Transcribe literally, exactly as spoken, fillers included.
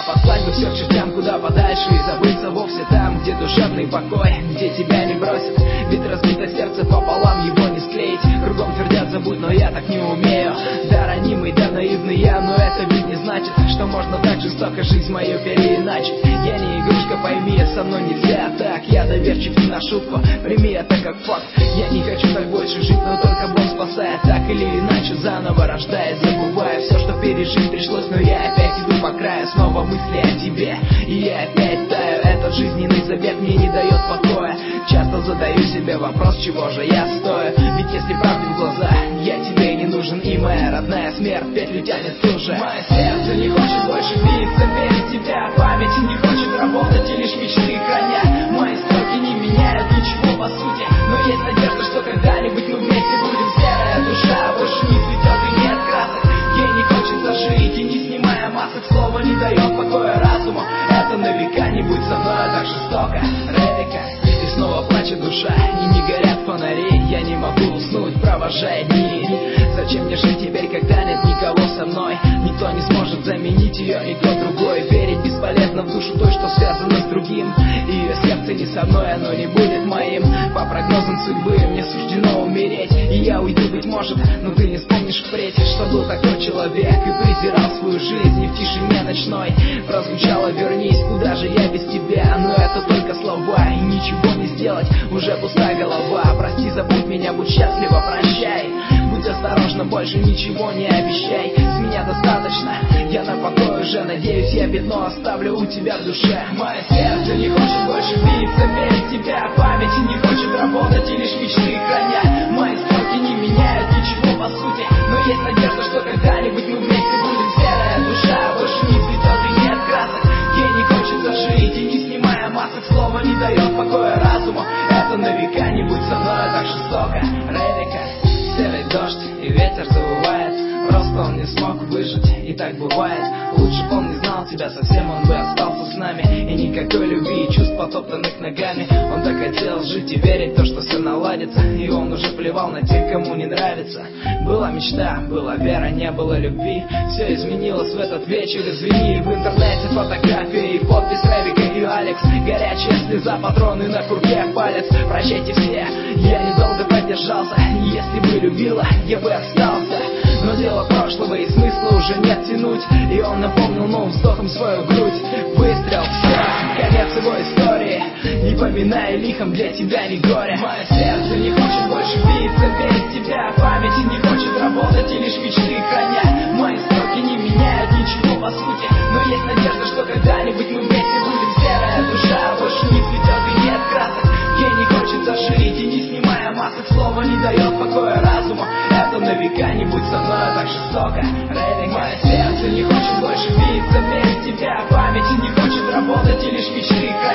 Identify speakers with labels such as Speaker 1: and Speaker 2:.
Speaker 1: послать бы все к чертям куда подальше и забыться вовсе там, где душевный покой, где тебя не бросят. Ведь разбито сердце пополам, его не склеить. Кругом твердят забудь, но я так не умею. Да ранимый, да наивный я, но это ведь не значит, что можно так жестоко жизнь мою переиначить. Я не игрушка, пойми, со мной нельзя так. Я доверчив не на шутку, прими это как факт. Я не хочу так больше жить, но только Бог спасает. Так или иначе заново рождает, забывая все, что пережить пришлось. Но я опять иду по краю, снова мысли о тебе, и я опять таю. Этот жизненный забег мне не дает покоя. Часто задаю себе вопрос, чего же я стою. Ведь если правде в глаза, я тебе не нужен. И моя родная смерть петлю тянет тоже. Мое сердце не хочет больше биться без тебя. Память не хочет работать и лишь мечты храня. Мои строки не меняют ничего по сути, но есть надежда, что когда-нибудь мы вместе будем. Серая душа больше не цветет и нет красок. Ей не хочется жить, и не снимая масок, слово не дает покоя разуму. Это на века не будь со мной так жестоко. Ревика, и снова плачет душа, и не горят фонари. Я не могу уснуть, провожая дни. Зачем мне жить теперь, когда нет никого со мной? Никто не сможет заменить ее, никто другой. Верить бесполезно в душу той, что связано с другим. Ее сердце не со мной, оно не будет моим. По прогнозам судьбы мне суждено умереть, и я уйду, быть может, но ты не вспомнишь впредь, что был такой человек и презирал свою жизнь. И в тишине ночной прозвучало: вернись, куда же я без тебя? Но это только слова, и ничего не сделать, уже пустая голова. Прости, забудь меня, будь счастлива, прощай. Будь осторожна, больше ничего не обещай. С меня достаточно, я на покой уже. Надеюсь, я пятно оставлю у тебя в душе. Мое сердце не хочет больше биться без тебя. Память не хочет работать и лишь мечты храня. Мои строки не меняют ничего по сути, но есть надежда, что когда-нибудь мы вместе будем. Серая душа больше не цветет и нет красок. Ей не хочется жить, и не снимая масок, слово не дает покоя разуму. Это на века не будь со мной так жестоко. Ревика, серый дождь и ветер завывает. Просто он не смог выжить, и так бывает. Лучше б он не знал тебя совсем, он бы остался с нами. И никакой любви и чувств, потоптанных ногами. Он так хотел жить и верить в то, что все наладится. И он уже плевал на тех, кому не нравится. Была мечта, была вера, не было любви. Все изменилось в этот вечер, извини. В интернете фотографии и подпись Ревика и Алекс. Горячая слеза, патроны на курке, палец. Прощайте все, я недолго продержался. Если бы любила, я бы остался. Но дело прошлого и смысла уже нет тянуть. И он напомнил новым вздохом свою грудь. Выстрел, все, конец его истории. Не поминай лихом, для тебя не горе. Мое сердце не хочет больше биться без тебя. Память не хочет работать и лишь мечты храня. Мои строки не меняют ничего по сути, но есть надежда, что когда-нибудь мы вместе будем. Серая душа больше не цветет и нет красок. Ей не хочется жить, и не снимая масок, слово не дает покоя разуму. Это на века не будь со мной так жестоко. Ревика, мое сердце не хочет больше биться без тебя. Память не хочет работать и лишь мечты